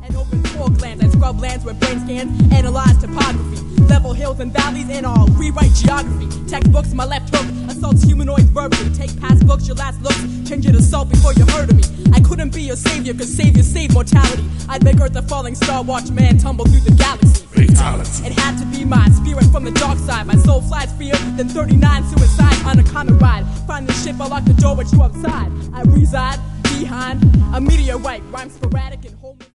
and open fork lands. I scrub lands with brain scans, analyze topography, level hills and valleys, and I'll rewrite geography. Textbooks, my left hook, assaults humanoids verbally. Take past books, your last looks, change it to salt before you heard of me. I couldn't be your savior, cause saviors save mortality. I'd make Earth a falling star, watch man tumble through the galaxy. Fatality. It had to be my spirit from the dark side. My soul flies freer than 39 suicides on a comet ride. Find the ship, I lock the door with you outside. I reside behind a meteorite, rhyme sporadic and whole.